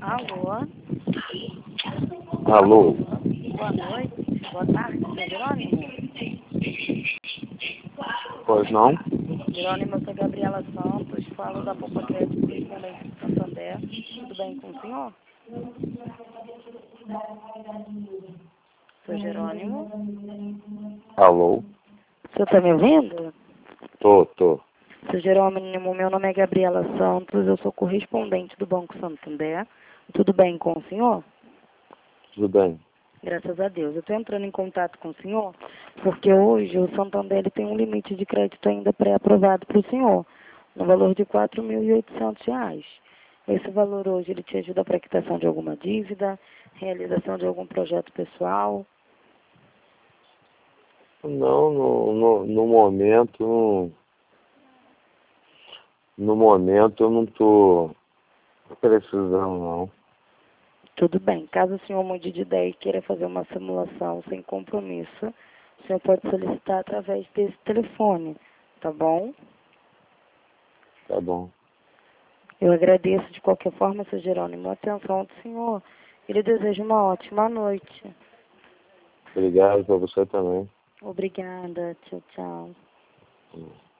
Alô? Alô? Boa noite. Boa tarde, seu Jerônimo. Pois não? Jerônimo, eu sou Gabriela Santos, falo da Poupa Crédito Correspondente do Santander. Tudo bem com o senhor? Seu Jerônimo? Alô? O senhor está me ouvindo? Tô. Seu Jerônimo, meu nome é Gabriela Santos, eu sou correspondente do Banco Santander. Tudo bem com o senhor? Tudo bem. Graças a Deus. Eu estou entrando em contato com o senhor porque hoje o Santander ele tem um limite de crédito ainda pré-aprovado para o senhor, no valor de R$ 4.800. Esse valor hoje ele te ajuda para a quitação de alguma dívida, realização de algum projeto pessoal? Não, no momento, no momento eu não tô precisando, não. Tudo bem. Caso o senhor mude de ideia e queira fazer uma simulação sem compromisso, o senhor pode solicitar através desse telefone, tá bom? Tá bom. Eu agradeço de qualquer forma, seu Jerônimo, a atenção do senhor. Ele deseja uma ótima noite. Obrigado pra você também. Obrigada. Tchau, tchau.